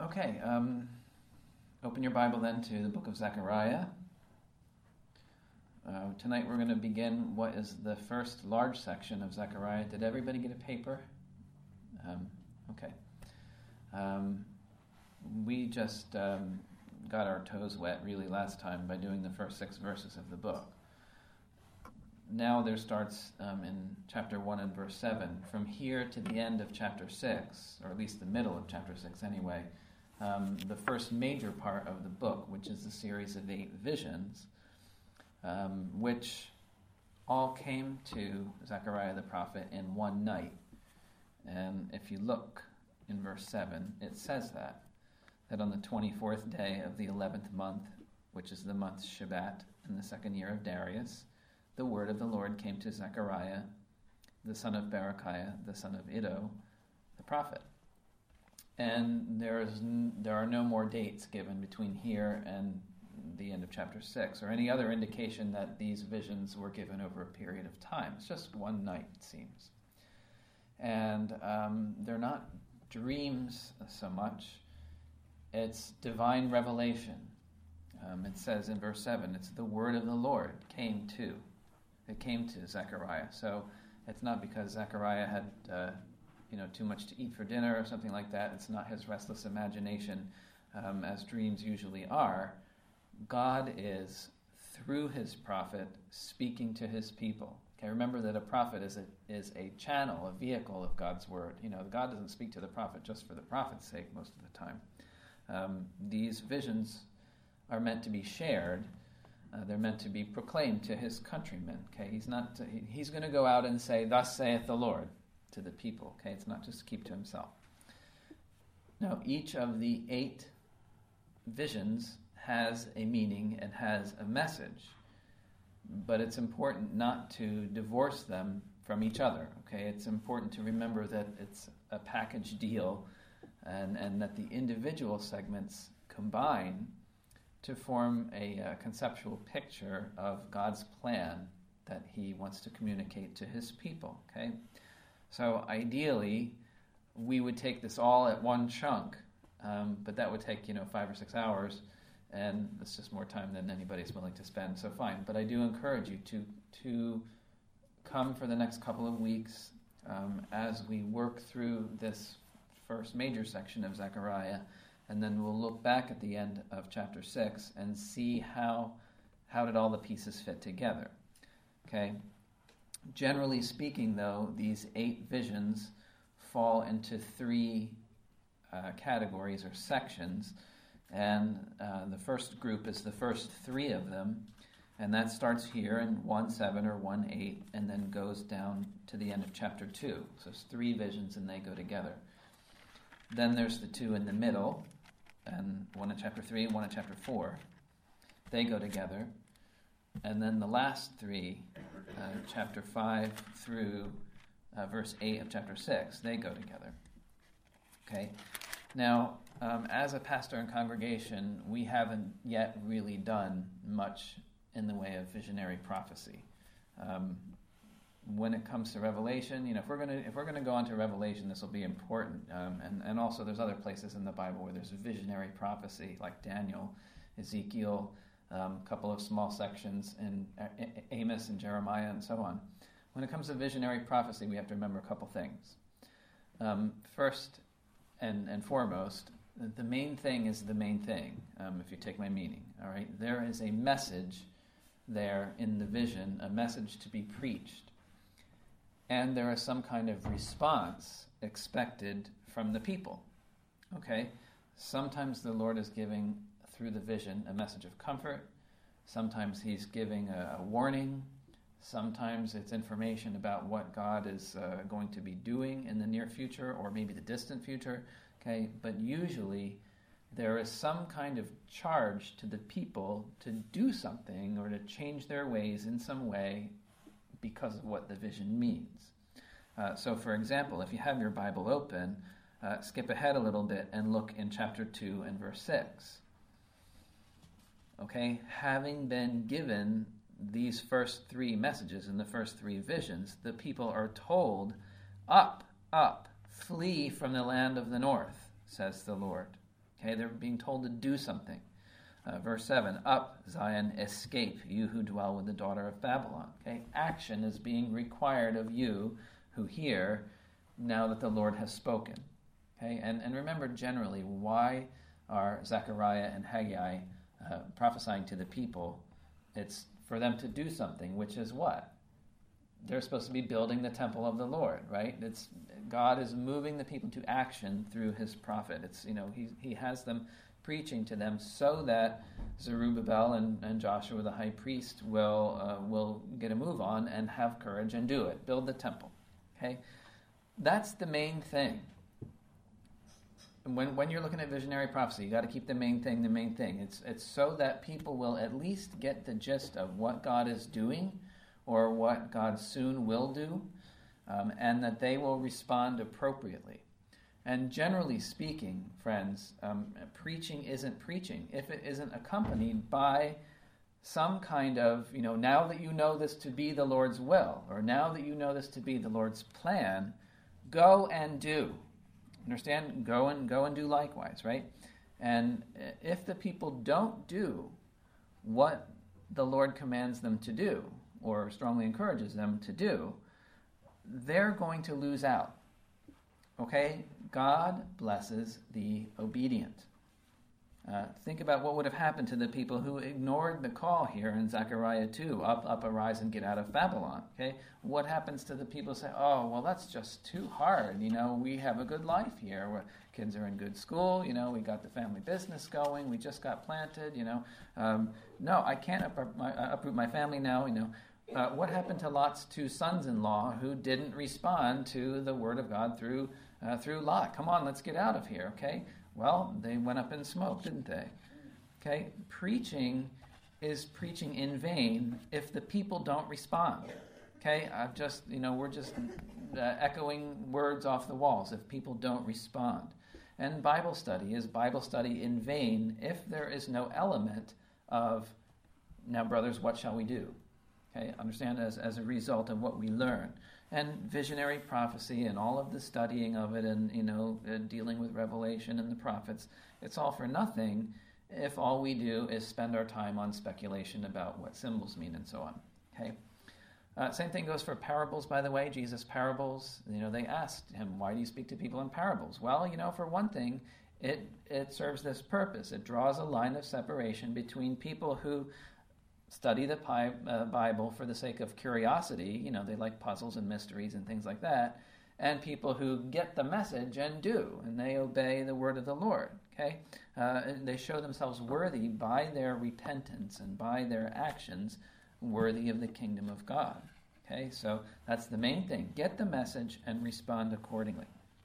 Okay, open your Bible then to the book of Zechariah. Tonight we're going to begin what is the first large section of Zechariah. Did everybody get a paper? Okay. We just got our toes wet really last time by doing the first 6 verses of the book. Now there starts in chapter 1 and verse 7. From here to the end of chapter 6, or at least the middle of chapter 6 anyway, the first major part of the book, which is a series of 8 visions, which all came to Zechariah the prophet in one night. And if you look in verse 7, it says that on the 24th day of the 11th month, which is the month Shebat, in the 2nd year of Darius, the word of the Lord came to Zechariah, the son of Berechiah, the son of Iddo, the prophet. And there are no more dates given between here and the end of chapter 6, or any other indication that these visions were given over a period of time. It's just one night, it seems. And they're not dreams so much. It's divine revelation. It says in verse 7, it's the word of the Lord came to Zechariah. So it's not because Zechariah had too much to eat for dinner or something like that. It's not his restless imagination, as dreams usually are. God is, through his prophet, speaking to his people. Okay, remember that a prophet is a channel, a vehicle of God's word. God doesn't speak to the prophet just for the prophet's sake most of the time. These visions are meant to be shared. They're meant to be proclaimed to his countrymen. Okay, he's going to go out and say, "Thus saith the Lord," to the people. Okay, it's not just to keep to himself. Now, each of the 8 visions has a meaning and has a message, but it's important not to divorce them from each other. Okay, it's important to remember that it's a package deal, and that the individual segments combine to form a conceptual picture of God's plan that he wants to communicate to his people. Okay, so ideally we would take this all at one chunk, but that would take 5 or 6 hours, and it's just more time than anybody's willing to spend. So fine, but I do encourage you to come for the next couple of weeks as we work through this first major section of Zechariah, and then we'll look back at the end of chapter 6 and see how did all the pieces fit together. Okay. Generally speaking, though, these 8 visions fall into 3 categories or sections, and the first group is the first 3 of them, and that starts here in 1:7 or 1:8, and then goes down to the end of chapter 2. So it's 3 visions, and they go together. Then there's the 2 in the middle, and one in chapter 3 and one in chapter 4. They go together. And then the last 3, chapter 5 through verse 8 of chapter 6, they go together. Okay. Now, as a pastor and congregation, we haven't yet really done much in the way of visionary prophecy. When it comes to Revelation, if we're going to go on to Revelation, this will be important. And also, there's other places in the Bible where there's visionary prophecy, like Daniel, Ezekiel, a couple of small sections in Amos and Jeremiah, and so on. When it comes to visionary prophecy, we have to remember a couple things. First and foremost, the main thing is the main thing. If you take my meaning, all right, there is a message there in the vision, a message to be preached. And there is some kind of response expected from the people. Okay? Sometimes the Lord is giving, through the vision, a message of comfort. Sometimes he's giving a warning. Sometimes it's information about what God is going to be doing in the near future, or maybe the distant future. Okay? But usually there is some kind of charge to the people to do something or to change their ways in some way, because of what the vision means. So, for example, if you have your Bible open, skip ahead a little bit and look in chapter 2 and verse 6. Okay, having been given these first 3 messages in the first 3 visions, the people are told, "Up, up, flee from the land of the north, says the Lord." Okay, they're being told to do something. Verse 7, up, Zion, escape, you who dwell with the daughter of Babylon. Okay, action is being required of you who hear now that the Lord has spoken. Okay, and remember generally, why are Zechariah and Haggai prophesying to the people? It's for them to do something, which is what? They're supposed to be building the temple of the Lord, right? God is moving the people to action through his prophet. He has them preaching to them so that Zerubbabel and Joshua the high priest will get a move on and have courage and do it, build the temple. Okay, that's the main thing. When you're looking at visionary prophecy, you got to keep the main thing the main thing. It's so that people will at least get the gist of what God is doing or what God soon will do, and that they will respond appropriately. And generally speaking, friends, preaching isn't preaching if it isn't accompanied by some kind of, now that you know this to be the Lord's will, or now that you know this to be the Lord's plan, go and do. Understand? Go and do likewise, right? And if the people don't do what the Lord commands them to do, or strongly encourages them to do, they're going to lose out. Okay? God blesses the obedient. Think about what would have happened to the people who ignored the call here in Zechariah 2, up, arise and get out of Babylon. Okay? What happens to the people who say, oh, well, that's just too hard. We have a good life here. Kids are in good school. We got the family business going. We just got planted. No, I can't uproot my family now. What happened to Lot's two sons-in-law who didn't respond to the word of God through Lot? Come on, let's get out of here, okay? Well, they went up in smoke, didn't they? Okay, preaching is preaching in vain if the people don't respond. Okay, we're just echoing words off the walls if people don't respond. And Bible study is Bible study in vain if there is no element of, now brothers, what shall we do? Okay, understand as a result of what we learn. And visionary prophecy and all of the studying of it and, dealing with Revelation and the prophets, it's all for nothing if all we do is spend our time on speculation about what symbols mean and so on. Okay. Same thing goes for parables, by the way. Jesus' parables, they asked him, why do you speak to people in parables? Well, for one thing, it serves this purpose. It draws a line of separation between people who study the Bible for the sake of curiosity, they like puzzles and mysteries and things like that, and people who get the message and do, and they obey the word of the Lord, okay? They show themselves worthy by their repentance and by their actions, worthy of the kingdom of God, okay? So that's the main thing. Get the message and respond accordingly.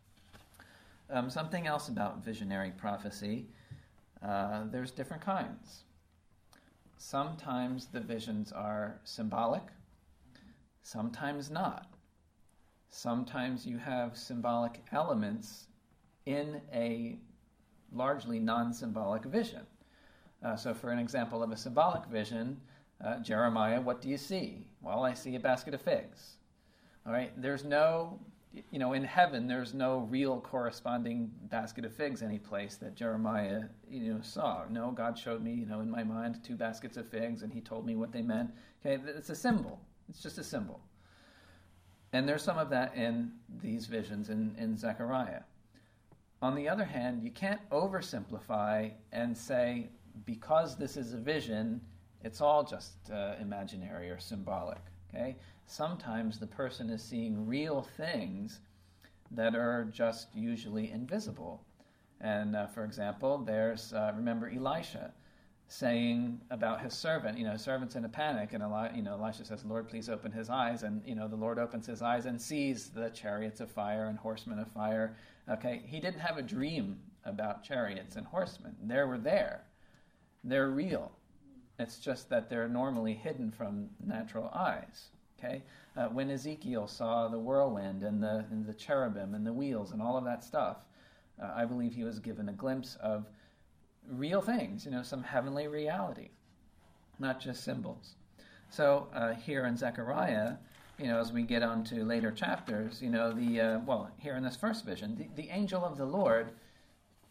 Something else about visionary prophecy, there's different kinds. Sometimes the visions are symbolic, sometimes not. Sometimes you have symbolic elements in a largely non-symbolic vision. So for an example of a symbolic vision, Jeremiah, what do you see? Well, I see a basket of figs. All right, there's no, in heaven, there's no real corresponding basket of figs any place that Jeremiah, saw. No, God showed me, in my mind, 2 baskets of figs, and he told me what they meant. Okay, it's a symbol. It's just a symbol. And there's some of that in these visions in Zechariah. On the other hand, you can't oversimplify and say, because this is a vision, it's all just imaginary or symbolic. Okay? Sometimes the person is seeing real things that are just usually invisible. And for example, there's, remember Elisha saying about his servant, his servant's in a panic, and Elisha says, Lord, please open his eyes. And, the Lord opens his eyes and sees the chariots of fire and horsemen of fire. Okay, he didn't have a dream about chariots and horsemen. They were there. They're real. It's just that they're normally hidden from natural eyes. Okay, when Ezekiel saw the whirlwind and the cherubim and the wheels and all of that stuff, I believe he was given a glimpse of real things, some heavenly reality, not just symbols. So here in Zechariah, as we get on to later chapters, here in this first vision, the angel of the Lord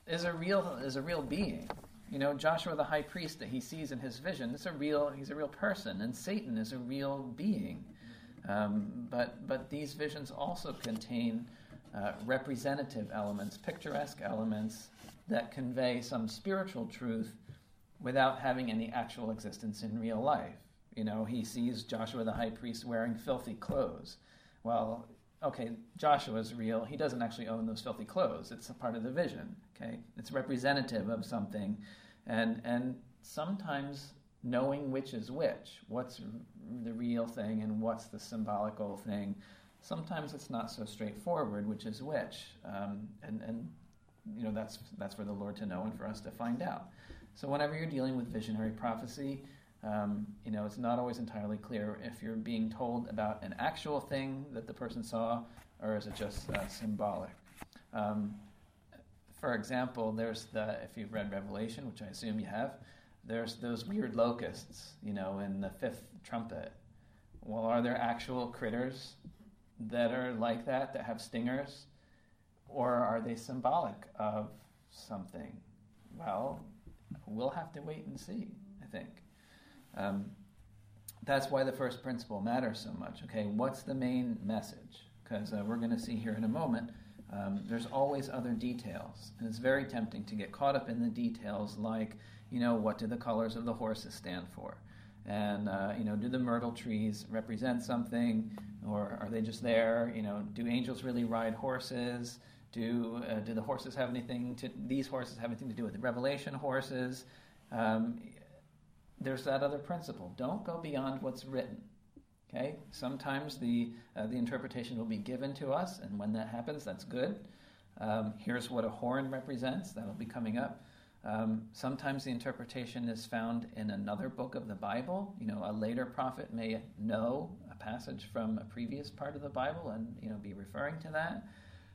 is a real being. Joshua the high priest that he sees in his vision, he's a real person, and Satan is a real being. But these visions also contain representative elements, picturesque elements that convey some spiritual truth without having any actual existence in real life. He sees Joshua the high priest wearing filthy clothes. Well, okay, Joshua's real. He doesn't actually own those filthy clothes. It's a part of the vision, okay? It's representative of something. And sometimes knowing which is which, what's the real thing and what's the symbolical thing, sometimes it's not so straightforward, which is which. That's for the Lord to know and for us to find out. So whenever you're dealing with visionary prophecy, it's not always entirely clear if you're being told about an actual thing that the person saw, or is it just symbolic. For example, if you've read Revelation, which I assume you have, there's those weird locusts, in the fifth trumpet. Well, are there actual critters that are like that have stingers? Or are they symbolic of something? Well, we'll have to wait and see, I think. That's why the first principle matters so much. Okay, what's the main message? Because we're going to see here in a moment, there's always other details. And it's very tempting to get caught up in the details like, what do the colors of the horses stand for? And, do the myrtle trees represent something? Or are they just there? Do angels really ride horses? Do the horses have these horses have anything to do with the Revelation horses? There's that other principle. Don't go beyond what's written. Okay? Sometimes the interpretation will be given to us, and when that happens, that's good. Here's what a horn represents. That'll be coming up. Sometimes the interpretation is found in another book of the Bible. A later prophet may know a passage from a previous part of the Bible and be referring to that.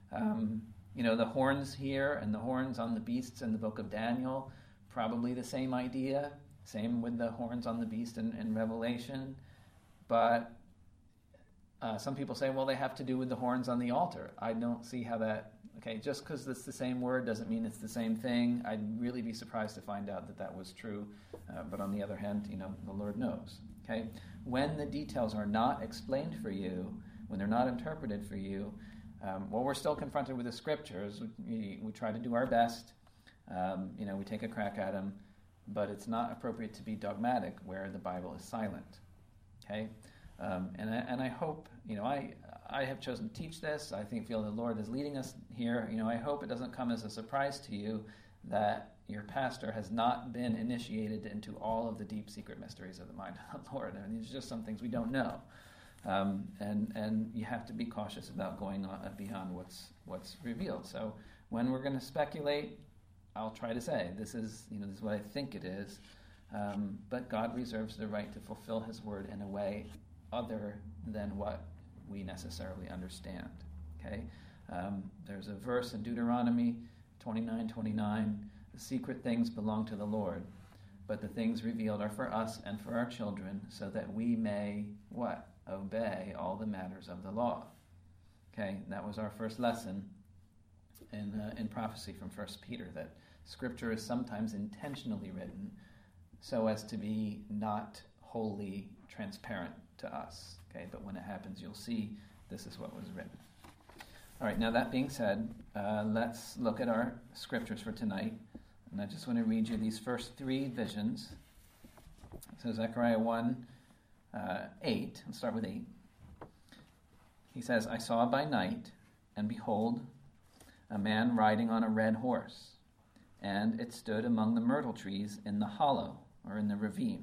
The horns here and the horns on the beasts in the book of Daniel, probably the same idea. Same with the horns on the beast in Revelation. But some people say, well, they have to do with the horns on the altar. I don't see how that... Okay, just because it's the same word doesn't mean it's the same thing. I'd really be surprised to find out that was true. But on the other hand, the Lord knows. Okay? When the details are not explained for you, when they're not interpreted for you, we're still confronted with the scriptures. We try to do our best. We take a crack at them. But it's not appropriate to be dogmatic where the Bible is silent. Okay? And I hope, I have chosen to teach this. I feel the Lord is leading us here. I hope it doesn't come as a surprise to you that your pastor has not been initiated into all of the deep secret mysteries of the mind of the Lord. These are just some things we don't know. And you have to be cautious about going on beyond what's revealed. So when we're going to speculate, I'll try to say this is what I think it is, but God reserves the right to fulfill His word in a way other than what we necessarily understand. Okay, there's a verse in Deuteronomy 29:29. The secret things belong to the Lord, but the things revealed are for us and for our children, so that we may what? Obey all the matters of the law. Okay, that was our first lesson in prophecy from 1 Peter, that Scripture is sometimes intentionally written so as to be not wholly transparent to us. Okay, but when it happens, you'll see this is what was written. All right, now that being said, let's look at our scriptures for tonight. And I just want to read you these first three visions. So Zechariah 1, 8. Let's start with 8. He says, I saw by night, and behold, a man riding on a red horse, and it stood among the myrtle trees in the hollow, or in the ravine.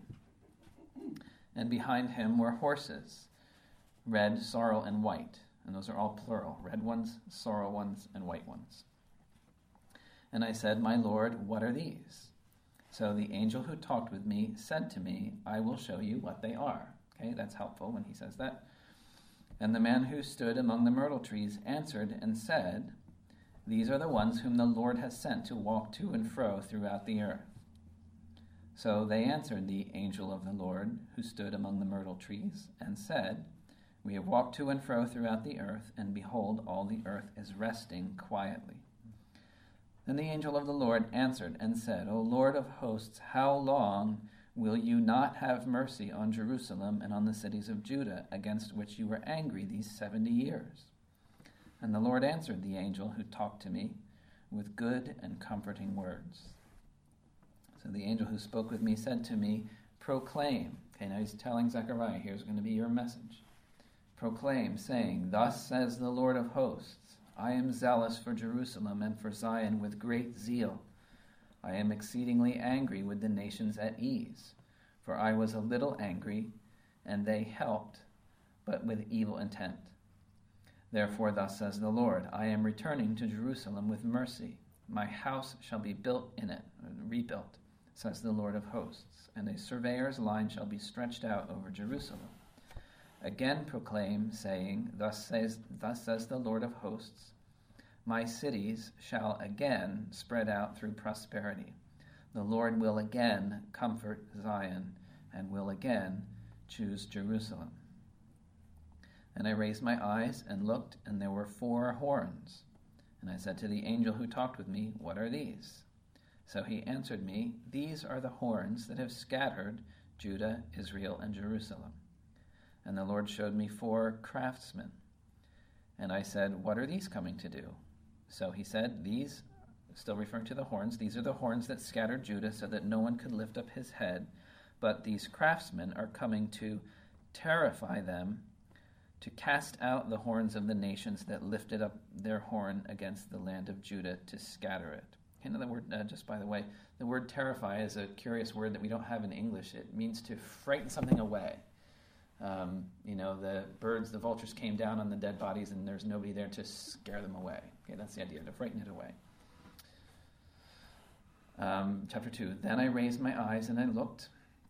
And behind him were horses, red, sorrel, and white. And those are all plural, red ones, sorrel ones, and white ones. And I said, My Lord, what are these? So the angel who talked with me said to me, I will show you what they are. Okay, that's helpful when he says that. And the man who stood among the myrtle trees answered and said, These are the ones whom the Lord has sent to walk to and fro throughout the earth. So they answered the angel of the Lord, who stood among the myrtle trees, and said, We have walked to and fro throughout the earth, and behold, all the earth is resting quietly. Then the angel of the Lord answered and said, O Lord of hosts, how long will you not have mercy on Jerusalem and on the cities of Judah, against which you were angry these 70 years? And the Lord answered the angel who talked to me with good and comforting words. So the angel who spoke with me said to me, proclaim. Okay, now he's telling Zechariah, here's going to be your message. Proclaim, saying, Thus says the Lord of hosts, I am zealous for Jerusalem and for Zion with great zeal. I am exceedingly angry with the nations at ease, for I was a little angry, and they helped, but with evil intent. Therefore thus says the Lord, I am returning to Jerusalem with mercy. My house shall be built in it, rebuilt, says the Lord of hosts, and a surveyor's line shall be stretched out over Jerusalem. Again proclaim, saying, Thus says the Lord of hosts, my cities shall again spread out through prosperity. The Lord will again comfort Zion, and will again choose Jerusalem. And I raised my eyes and looked, and there were 4 horns. And I said to the angel who talked with me, What are these? So he answered me, These are the horns that have scattered Judah, Israel, and Jerusalem. And the Lord showed me 4 craftsmen. And I said, What are these coming to do? So he said, These, still referring to the horns, these are the horns that scattered Judah so that no one could lift up his head. But these craftsmen are coming to terrify them, to cast out the horns of the nations that lifted up their horn against the land of Judah, to scatter it. Another word, just by the way, the word terrify is a curious word that we don't have in English. It means to frighten something away. The birds, the vultures came down on the dead bodies and there's nobody there to scare them away. Okay, that's the idea, to frighten it away. Chapter 2, Then I raised my eyes and I looked,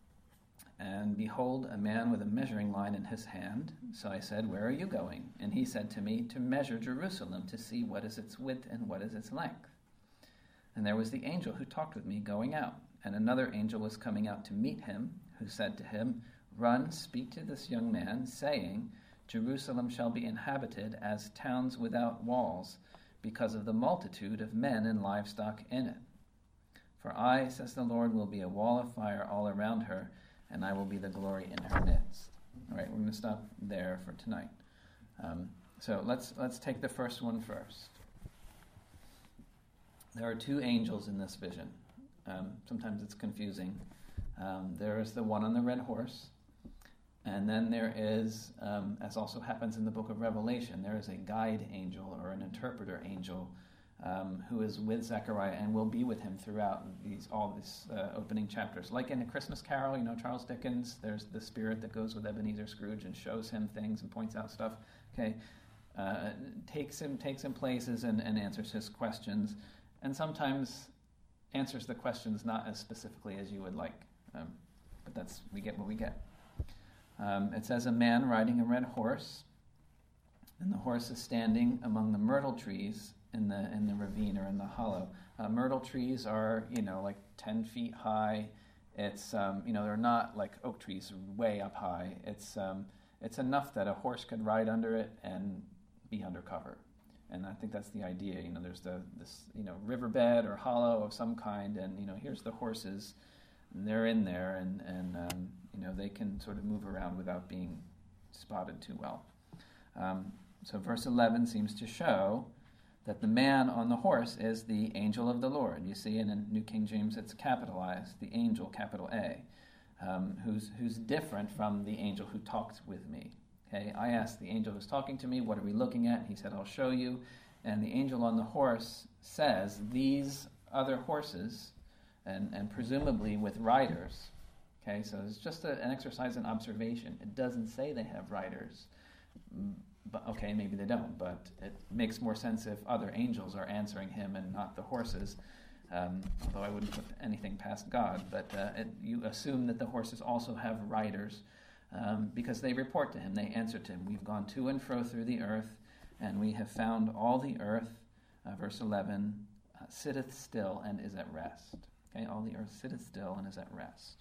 and behold, a man with a measuring line in his hand. So I said, Where are you going? And he said to me, To measure Jerusalem, to see what is its width and what is its length. And there was the angel who talked with me going out. And another angel was coming out to meet him, who said to him, Run, speak to this young man, saying, Jerusalem shall be inhabited as towns without walls, because of the multitude of men and livestock in it. For I, says the Lord, will be a wall of fire all around her, and I will be the glory in her midst. All right, we're going to stop there for tonight. So let's take the first one first. There are 2 angels in this vision. Sometimes it's confusing. There is the one on the red horse, and then there is, as also happens in the book of Revelation, there is a guide angel or an interpreter angel who is with Zechariah and will be with him throughout all these opening chapters. Like in A Christmas Carol, Charles Dickens, there's the spirit that goes with Ebenezer Scrooge and shows him things and points out stuff. Okay, takes him places and answers his questions, and sometimes answers the questions not as specifically as you would like, but we get what we get. It says, a man riding a red horse, and the horse is standing among the myrtle trees in the ravine or in the hollow. Myrtle trees are, like 10 feet high. It's, they're not like oak trees way up high. It's enough that a horse could ride under it and be under cover. And I think that's the idea. There's this riverbed or hollow of some kind, and here's the horses, and they're in there, and they can sort of move around without being spotted too well. So verse 11 seems to show that the man on the horse is the angel of the Lord. You see, in New King James, it's capitalized, the angel, capital A, who's different from the angel who talked with me. Okay, I asked the angel who's talking to me, what are we looking at? He said, I'll show you. And the angel on the horse says, these other horses, and presumably with riders. Okay, so it's just an exercise in observation. It doesn't say they have riders. But okay, maybe they don't, but it makes more sense if other angels are answering him and not the horses, although I wouldn't put anything past God. But you assume that the horses also have riders because they report to him, they answer to him. We've gone to and fro through the earth, and we have found all the earth, verse 11, sitteth still and is at rest. Okay, all the earth sitteth still and is at rest.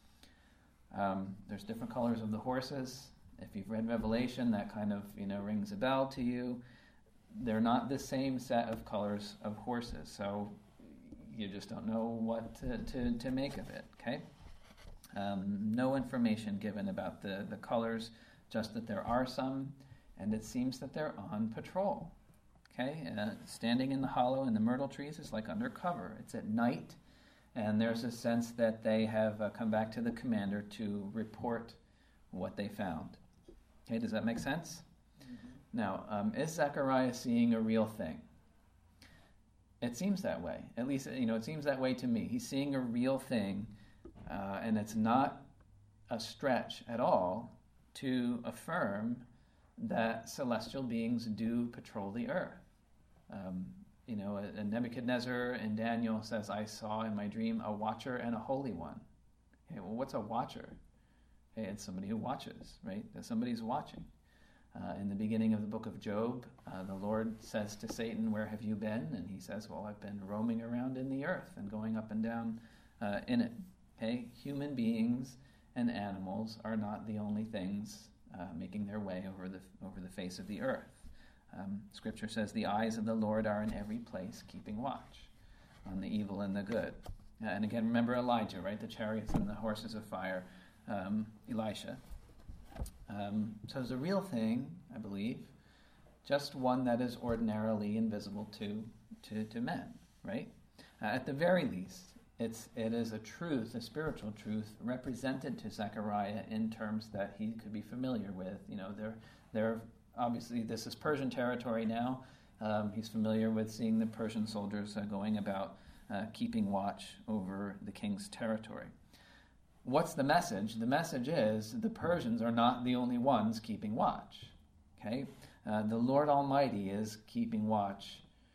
There's different colors of the horses. If you've read Revelation, that kind of rings a bell to you. they're not the same set of colors of horses, so you just don't know what to make of it, okay? No information given about the colors, just that there are some, and it seems that they're on patrol, okay? Standing in the hollow in the myrtle trees is like undercover. It's at night, and there's a sense that they have come back to the commander to report what they found. Okay, does that make sense? Now, is Zechariah seeing a real thing? It seems that way. At least, it seems that way to me. He's seeing a real thing, and it's not a stretch at all to affirm that celestial beings do patrol the earth. Nebuchadnezzar in Daniel says, I saw in my dream a watcher and a holy one. Okay, well, what's a watcher? Okay, it's somebody who watches, right? Somebody's watching. In the beginning of the book of Job, the Lord says to Satan, where have you been? And he says, well, I've been roaming around in the earth and going up and down in it. Okay? Human beings and animals are not the only things making their way over the face of the earth. Scripture says the eyes of the Lord are in every place, keeping watch on the evil and the good. And again, remember Elijah, right? The chariots and the horses of fire. Elisha. So it's a real thing, I believe, just one that is ordinarily invisible to men, right? At the very least, it is a truth, a spiritual truth, represented to Zechariah in terms that he could be familiar with. They're obviously, this is Persian territory now. He's familiar with seeing the Persian soldiers going about keeping watch over the king's territory. What's the message? The message is the Persians are not the only ones keeping watch. Okay? The Lord Almighty is keeping watch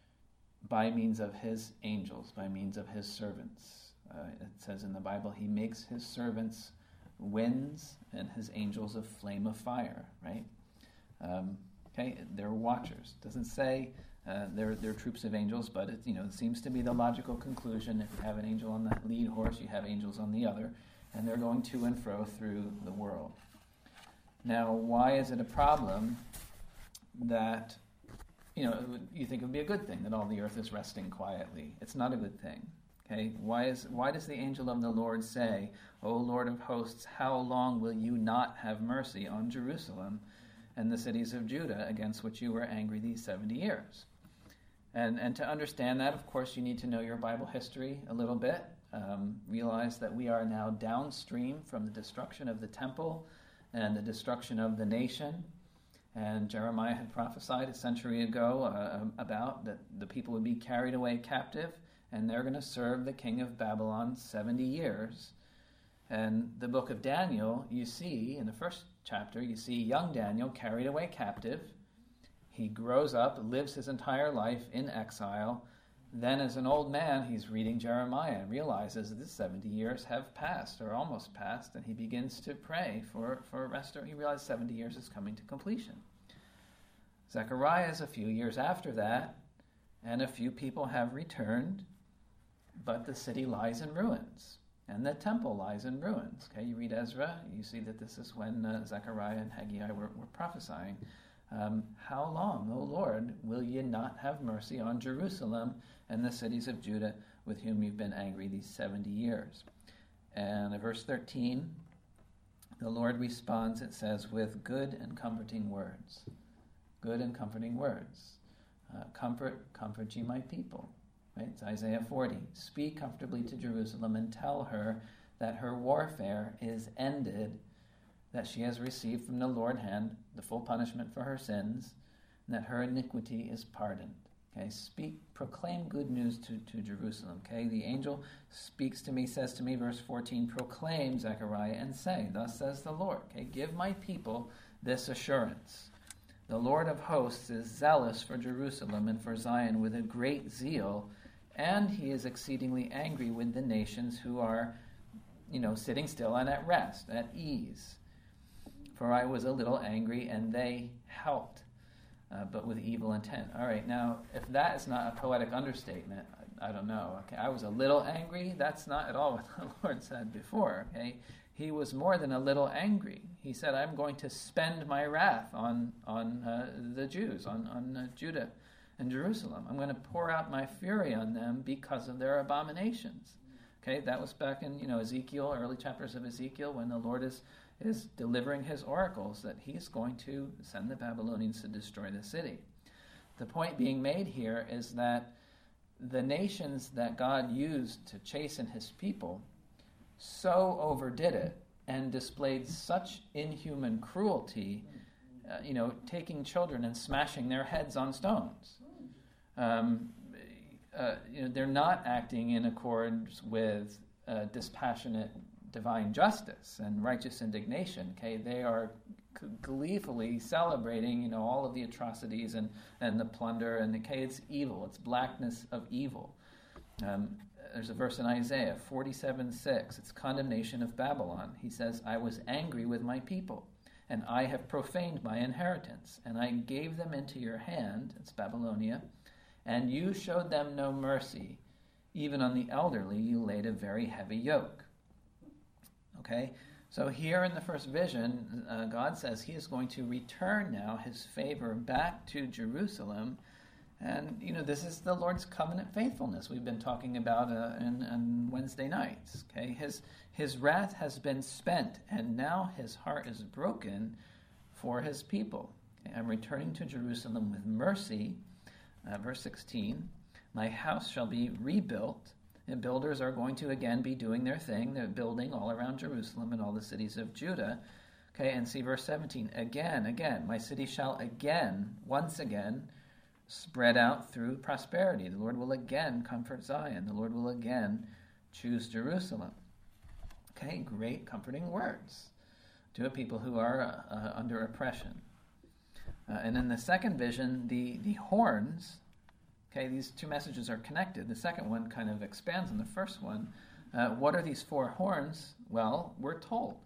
by means of his angels, by means of his servants. It says in the Bible, he makes his servants winds and his angels a flame of fire, right? Okay, they're watchers. It doesn't say they're troops of angels, but it seems to be the logical conclusion. If you have an angel on the lead horse, you have angels on the other, and they're going to and fro through the world. Now, why is it a problem that, you think it would be a good thing that all the earth is resting quietly? It's not a good thing. Okay? Why does the angel of the Lord say, O Lord of hosts, how long will you not have mercy on Jerusalem and the cities of Judah against which you were angry these 70 years? And to understand that, of course, you need to know your Bible history a little bit. Realize that we are now downstream from the destruction of the temple and the destruction of the nation. And Jeremiah had prophesied a century ago about that the people would be carried away captive, and they're going to serve the king of Babylon 70 years. And the book of Daniel, you see, in the first chapter, you see young Daniel carried away captive. He grows up, lives his entire life in exile. Then as an old man, he's reading Jeremiah and realizes that 70 years have passed, or almost passed, and he begins to pray for restoration. He realizes 70 years is coming to completion. Zechariah is a few years after that, and a few people have returned, but the city lies in ruins, and the temple lies in ruins. Okay, you read Ezra, you see that this is when Zechariah and Haggai were prophesying. How long, O Lord, will ye not have mercy on Jerusalem and the cities of Judah with whom you've been angry these 70 years? And in verse 13, the Lord responds, it says, with good and comforting words. Good and comforting words. Comfort ye my people. Right? It's Isaiah 40. Speak comfortably to Jerusalem and tell her that her warfare is ended, that she has received from the Lord's hand the full punishment for her sins, and that her iniquity is pardoned. Okay, proclaim good news to Jerusalem. Okay, the angel speaks to me, says to me, verse 14, proclaim, Zechariah, and say, thus says the Lord. Okay, give my people this assurance. The Lord of hosts is zealous for Jerusalem and for Zion with a great zeal, and he is exceedingly angry with the nations who are, sitting still and at rest, at ease. For I was a little angry, and they helped, but with evil intent. All right, now, if that is not a poetic understatement, I don't know. Okay, I was a little angry. That's not at all what the Lord said before. Okay, he was more than a little angry. He said, I'm going to spend my wrath on the Jews, on Judah, and Jerusalem. I'm going to pour out my fury on them because of their abominations. Okay, that was back in Ezekiel, early chapters of Ezekiel, when the Lord is delivering his oracles that he's going to send the Babylonians to destroy the city. The point being made here is that the nations that God used to chasten his people so overdid it and displayed such inhuman cruelty, taking children and smashing their heads on stones. They're not acting in accordance with dispassionate divine justice and righteous indignation. Okay, they are gleefully celebrating, all of the atrocities and the plunder, and it's evil. It's blackness of evil. There's a verse in Isaiah 47:6. It's condemnation of Babylon. He says, "I was angry with my people, and I have profaned my inheritance, and I gave them into your hand," it's Babylonia, "and you showed them no mercy. Even on the elderly you laid a very heavy yoke." Okay? So here in the first vision, God says he is going to return now his favor back to Jerusalem. And, this is the Lord's covenant faithfulness we've been talking about on Wednesday nights. Okay? His wrath has been spent, and now his heart is broken for his people. Okay? "I'm returning to Jerusalem with mercy." Verse 16, "My house shall be rebuilt." And builders are going to again be doing their thing. They're building all around Jerusalem and all the cities of Judah. Okay, and see verse 17. Again, "My city shall again, once again, spread out through prosperity." The Lord will again comfort Zion. The Lord will again choose Jerusalem. Okay, great comforting words to a people who are under oppression. And in the second vision, the horns. Okay, these two messages are connected. The second one kind of expands on the first one. What are these four horns? Well, we're told.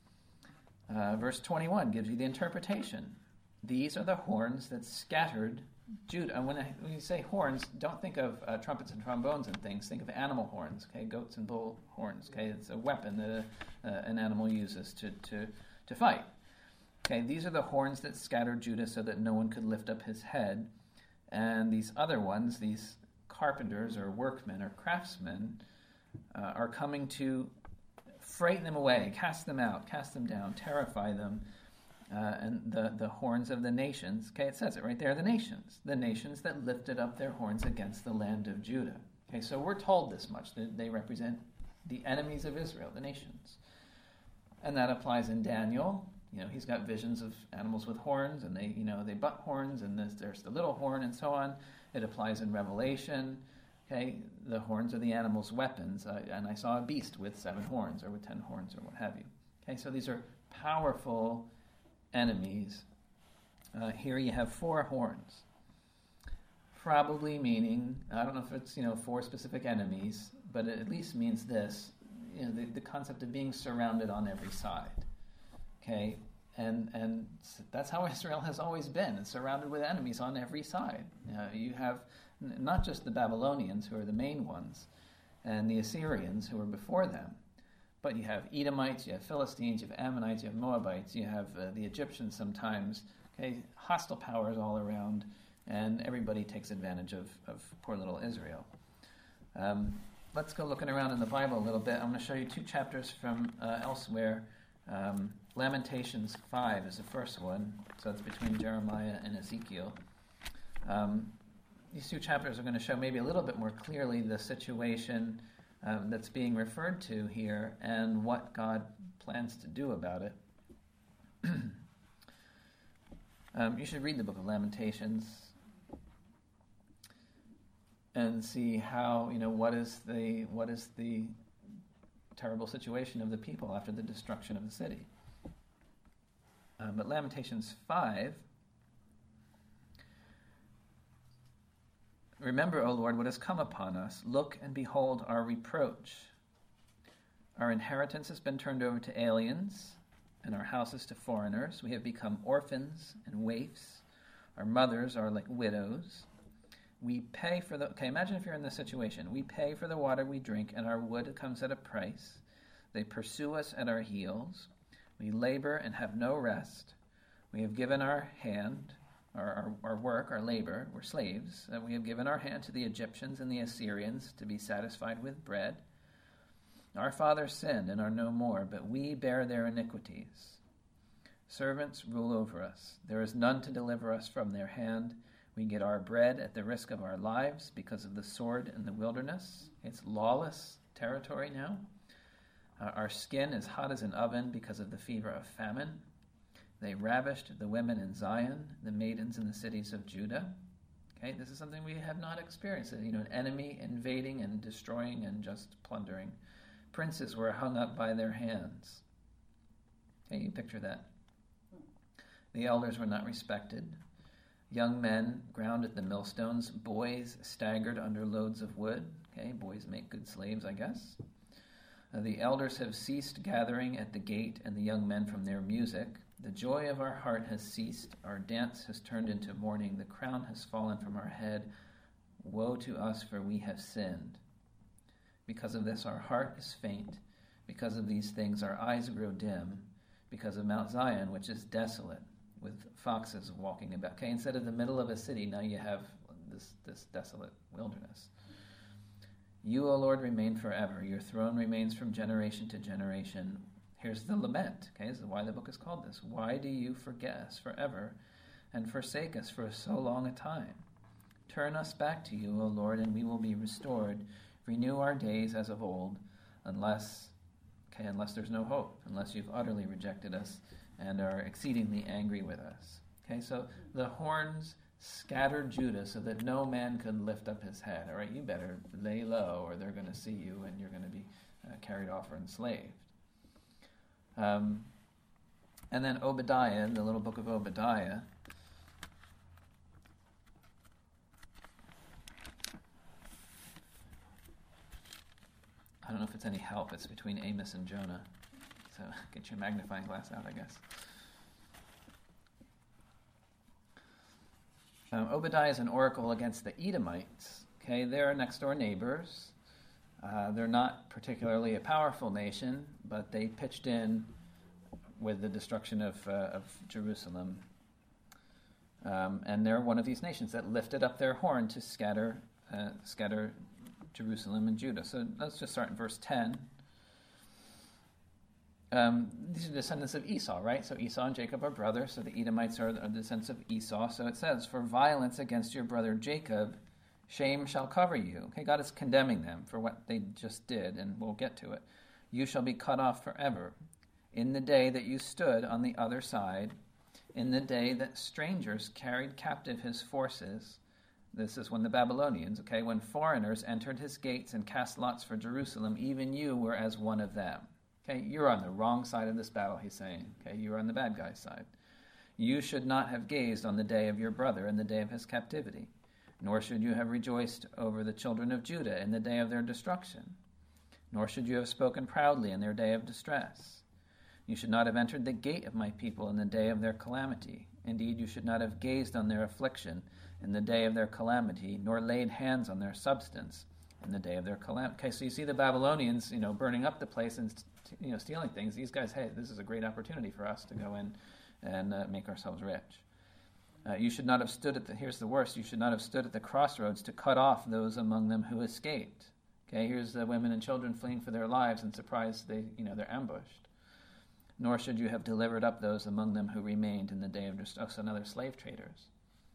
Verse 21 gives you the interpretation. "These are the horns that scattered Judah." And when you say horns, don't think of trumpets and trombones and things. Think of animal horns, okay, goats and bull horns. Okay, it's a weapon that an animal uses to fight. Okay, these are the horns that scattered Judah so that no one could lift up his head. And these other ones, these carpenters or workmen or craftsmen, are coming to frighten them away, cast them out, cast them down, terrify them. And the horns of the nations, okay, it says it right there, the nations that lifted up their horns against the land of Judah. Okay, so we're told this much, that they represent the enemies of Israel, the nations. And that applies in Daniel. He's got visions of animals with horns, and they butt horns, and there's the little horn, and so on. It applies in Revelation. Okay, the horns are the animal's weapons, and I saw a beast with 7 horns, or with 10 horns, or what have you. Okay, so these are powerful enemies. Here you have 4 horns, probably meaning, I don't know if it's 4 specific enemies, but it at least means this: the concept of being surrounded on every side. Okay, and that's how Israel has always been. It's surrounded with enemies on every side. You have not just the Babylonians, who are the main ones, and the Assyrians, who were before them, but you have Edomites, you have Philistines, you have Ammonites, you have Moabites, you have the Egyptians sometimes. Okay, hostile powers all around, and everybody takes advantage of poor little Israel. Let's go looking around in the Bible a little bit. I'm going to show you 2 chapters from elsewhere. Lamentations 5 is the first one, so it's between Jeremiah and Ezekiel. These 2 chapters are going to show maybe a little bit more clearly the situation that's being referred to here and what God plans to do about it. You should read the book of Lamentations and see how, what is the terrible situation of the people after the destruction of the city. But Lamentations 5, "Remember, O Lord, what has come upon us. Look and behold our reproach. Our inheritance has been turned over to aliens, and our houses to foreigners. We have become orphans and waifs. Our mothers are like widows. We pay for the..." Okay, imagine if you're in this situation. "We pay for the water we drink, and our wood comes at a price. They pursue us at our heels. We labor and have no rest. We have given our hand our work, our labor. We're slaves. We have given our hand to the Egyptians and the Assyrians to be satisfied with bread. Our fathers sinned and are no more, but we bear their iniquities. Servants rule over us. There is none to deliver us from their hand. We get our bread at the risk of our lives because of the sword in the wilderness. It's lawless territory now. Our skin is hot as an oven because of the fever of famine. They ravished the women in Zion, the maidens in the cities of Judah. Okay, this is something we have not experienced. An enemy invading and destroying and just plundering. Princes were hung up by their hands. Okay, you picture that. The elders were not respected. Young men ground at the millstones. Boys staggered under loads of wood. Okay, boys make good slaves, I guess. The elders have ceased gathering at the gate, and the young men from their music. The joy of our heart has ceased. Our dance has turned into mourning. The crown has fallen from our head. Woe to us, for we have sinned. Because of this, our heart is faint. Because of these things, our eyes grow dim. Because of Mount Zion, which is desolate, with foxes walking about. Okay, instead of the middle of a city, now you have this desolate wilderness. You, O Lord, remain forever. Your throne remains from generation to generation. Here's the lament. Okay, this is why the book is called this. Why do you forget us forever and forsake us for so long a time? Turn us back to you, O Lord, and we will be restored. Renew our days as of old, unless there's no hope, unless you've utterly rejected us and are exceedingly angry with us. Okay, so the horns scattered Judah so that no man could lift up his head. All right, you better lay low or they're going to see you and you're going to be carried off or enslaved. And then Obadiah, the little book of Obadiah, I don't know if it's any help. It's between Amos and Jonah. So get your magnifying glass out, I guess. Obadiah is an oracle against the Edomites. Okay, they're next door neighbors. They're not particularly a powerful nation, but they pitched in with the destruction of Jerusalem. And they're one of these nations that lifted up their horn to scatter Jerusalem and Judah. So let's just start in verse 10. These are descendants of Esau, right? So Esau and Jacob are brothers, so the Edomites are the descendants of Esau. So it says, for violence against your brother Jacob, shame shall cover you. Okay, God is condemning them for what they just did, and we'll get to it. You shall be cut off forever. In the day that you stood on the other side, in the day that strangers carried captive his forces, this is when the Babylonians, okay, when foreigners entered his gates and cast lots for Jerusalem, even you were as one of them. Okay, you're on the wrong side of this battle, he's saying. Okay, you're on the bad guy's side. You should not have gazed on the day of your brother in the day of his captivity, nor should you have rejoiced over the children of Judah in the day of their destruction, nor should you have spoken proudly in their day of distress. You should not have entered the gate of my people in the day of their calamity. Indeed, you should not have gazed on their affliction in the day of their calamity, nor laid hands on their substance in the day of their calamity. Okay, so you see the Babylonians, burning up the place and stealing things. These guys, hey, this is a great opportunity for us to go in and make ourselves rich. You should not have stood here's the worst, you should not have stood at the crossroads to cut off those among them who escaped. Okay, here's the women and children fleeing for their lives and surprised they're ambushed. Nor should you have delivered up those among them who remained in the day of so another slave traders.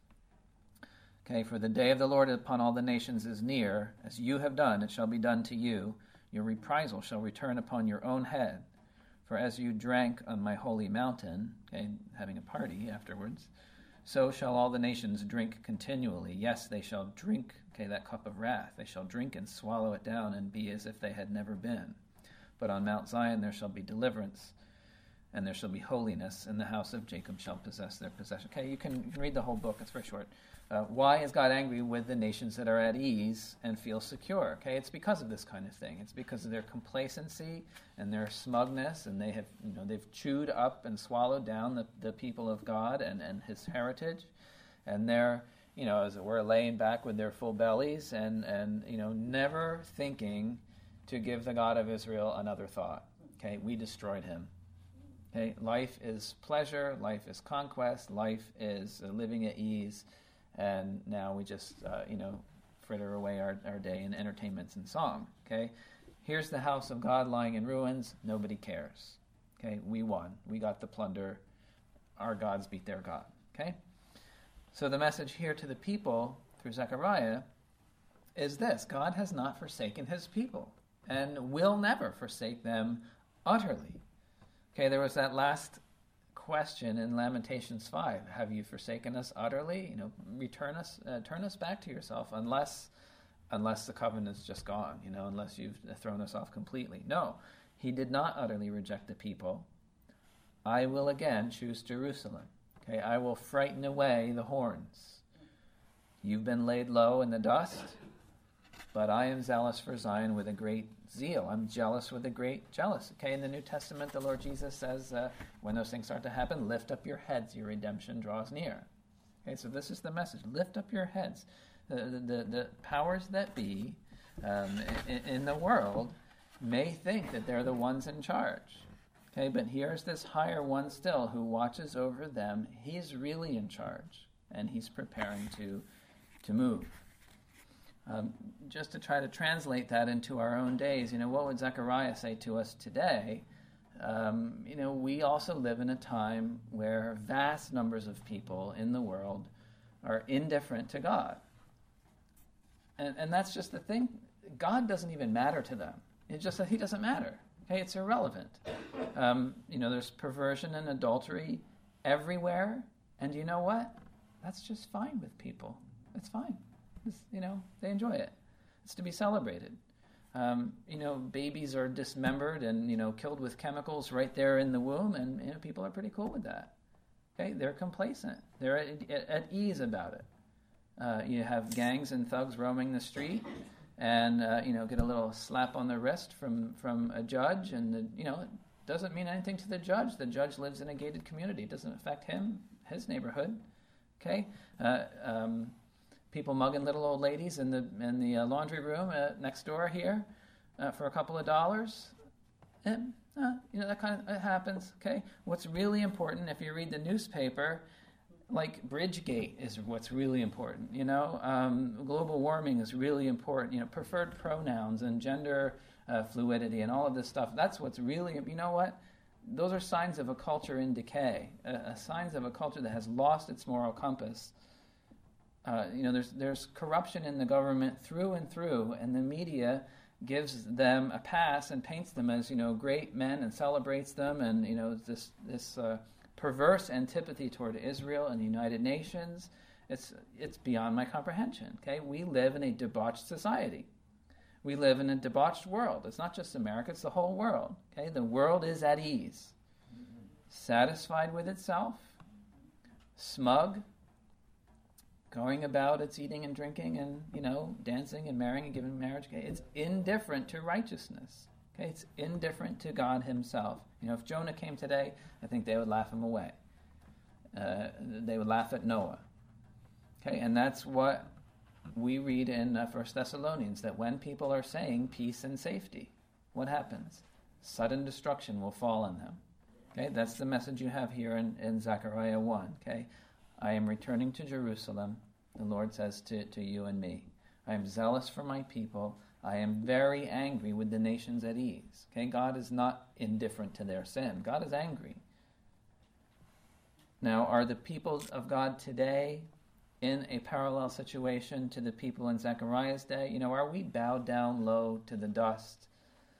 Okay, for the day of the Lord upon all the nations is near. As you have done, it shall be done to you. Your reprisal shall return upon your own head. For as you drank on my holy mountain, okay, having a party afterwards, so shall all the nations drink continually. Yes, they shall drink, okay, that cup of wrath. They shall drink and swallow it down and be as if they had never been. But on Mount Zion there shall be deliverance, and there shall be holiness, and the house of Jacob shall possess their possession. Okay, you can read the whole book. It's very short. Why is God angry with the nations that are at ease and feel secure? Okay, it's because of this kind of thing. It's because of their complacency and their smugness, and they have, they've chewed up and swallowed down the people of God and His heritage, and they're, as it were, laying back with their full bellies and never thinking to give the God of Israel another thought. Okay, we destroyed him. Okay, life is pleasure, life is conquest, life is living at ease, and now we just, fritter away our day in entertainments and song. Okay, here's the house of God lying in ruins. Nobody cares. Okay, we won. We got the plunder. Our gods beat their God. Okay, so the message here to the people through Zechariah is this: God has not forsaken his people and will never forsake them utterly. Okay, there was that last question in Lamentations 5. Have you forsaken us utterly? Turn us back to yourself, unless the covenant's just gone, unless you've thrown us off completely. No, he did not utterly reject the people. I will again choose Jerusalem. Okay, I will frighten away the horns. You've been laid low in the dust, but I am zealous for Zion with a great zeal. I'm jealous with a great jealous. Okay, in the New Testament, the Lord Jesus says, when those things start to happen, lift up your heads, your redemption draws near. Okay, so this is the message. Lift up your heads. The powers that be in the world may think that they're the ones in charge. Okay, but here's this higher one still who watches over them. He's really in charge, and he's preparing to move. Just to try to translate that into our own days, what would Zechariah say to us today? We also live in a time where vast numbers of people in the world are indifferent to God. And that's just the thing. God doesn't even matter to them. It's just that he doesn't matter. Okay, it's irrelevant. There's perversion and adultery everywhere. And you know what? That's just fine with people. It's fine. They enjoy it. It's to be celebrated. Babies are dismembered and, killed with chemicals right there in the womb, and, people are pretty cool with that. Okay, they're complacent. They're at ease about it. You have gangs and thugs roaming the street and, get a little slap on the wrist from a judge, and, it doesn't mean anything to the judge. The judge lives in a gated community. It doesn't affect him, his neighborhood. Okay? People mugging little old ladies in the laundry room next door here for a couple of dollars. And, that kind of happens. Okay, what's really important, if you read the newspaper, like Bridgegate is what's really important. Global warming is really important. Preferred pronouns and gender fluidity and all of this stuff. That's what's really. You know what? Those are signs of a culture in decay. Signs of a culture that has lost its moral compass. There's corruption in the government through and through, and the media gives them a pass and paints them as great men and celebrates them, and this perverse antipathy toward Israel and the United Nations. It's beyond my comprehension. Okay, we live in a debauched society. We live in a debauched world. It's not just America; it's the whole world. Okay, the world is at ease, satisfied with itself, smug, going about its eating and drinking and, dancing and marrying and giving marriage. Okay? It's indifferent to righteousness. Okay? It's indifferent to God himself. If Jonah came today, I think they would laugh him away. They would laugh at Noah. Okay? And that's what we read in 1 Thessalonians, that when people are saying peace and safety, what happens? Sudden destruction will fall on them. Okay? That's the message you have here in Zechariah 1. Okay? I am returning to Jerusalem, the Lord says to you and me. I am zealous for my people. I am very angry with the nations at ease. Okay, God is not indifferent to their sin. God is angry. Now, are the people of God today in a parallel situation to the people in Zechariah's day? Are we bowed down low to the dust?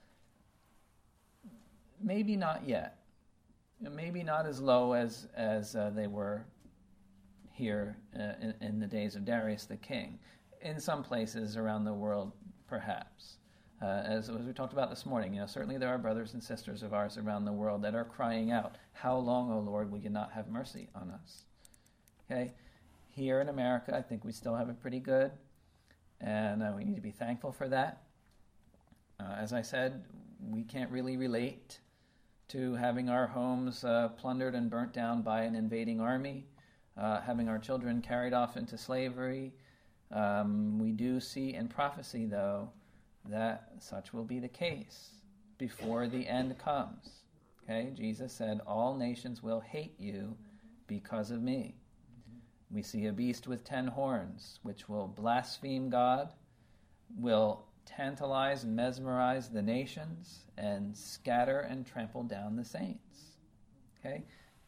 Maybe not yet. Maybe not as low as they were here in the days of Darius the king. In some places around the world, perhaps. As we talked about this morning, certainly there are brothers and sisters of ours around the world that are crying out, "How long, O Lord, will you not have mercy on us?" Okay? Here in America, I think we still have it pretty good, and we need to be thankful for that. As I said, we can't really relate to having our homes plundered and burnt down by an invading army, having our children carried off into slavery. We do see in prophecy, though, that such will be the case before the end comes. Okay, Jesus said, all nations will hate you because of me. We see a beast with 10 horns, which will blaspheme God, will tantalize and mesmerize the nations, and scatter and trample down the saints. Okay?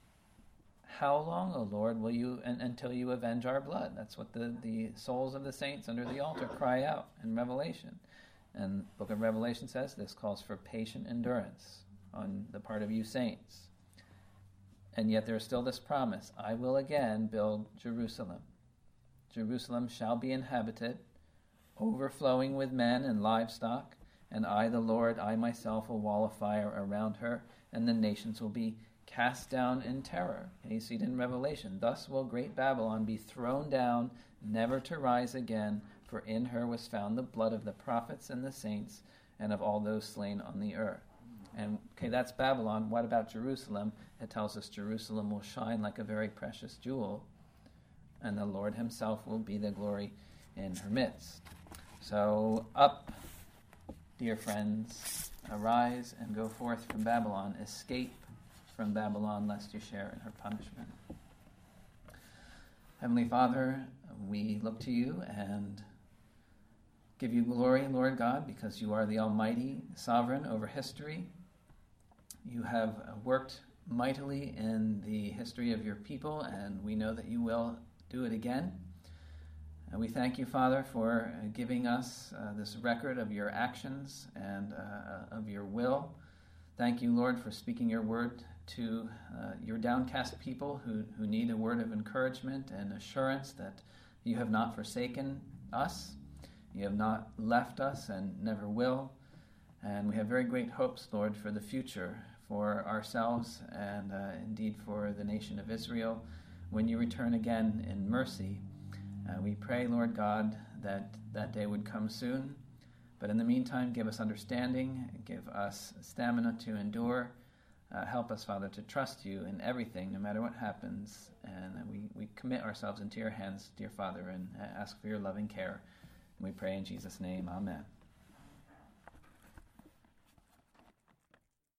How long, O Lord, will you, until you avenge our blood? That's what the souls of the saints under the altar cry out in Revelation. And the book of Revelation says this calls for patient endurance on the part of you saints. And yet there's still this promise, I will again build Jerusalem. Jerusalem shall be inhabited, overflowing with men and livestock, and I, the Lord, I myself will wall of fire around her, and the nations will be cast down in terror. And you see it in Revelation. Thus will great Babylon be thrown down, never to rise again, for in her was found the blood of the prophets and the saints, and of all those slain on the earth. And, okay, that's Babylon. What about Jerusalem? It tells us Jerusalem will shine like a very precious jewel, and the Lord himself will be the glory in her midst. So up, dear friends, arise and go forth from Babylon. Escape from Babylon, lest you share in her punishment. Heavenly Father, we look to you and give you glory, Lord God, because you are the Almighty Sovereign over history. You have worked mightily in the history of your people, and we know that you will do it again. And we thank you, Father, for giving us this record of your actions and of your will. Thank you, Lord, for speaking your word to your downcast people who need a word of encouragement and assurance that you have not forsaken us. You have not left us and never will. And we have very great hopes, Lord, for the future, for ourselves and indeed for the nation of Israel when you return again in mercy. We pray, Lord God, that that day would come soon. But in the meantime, give us understanding, give us stamina to endure. Help us, Father, to trust you in everything, no matter what happens. And we commit ourselves into your hands, dear Father, and ask for your loving care. And we pray in Jesus' name, amen.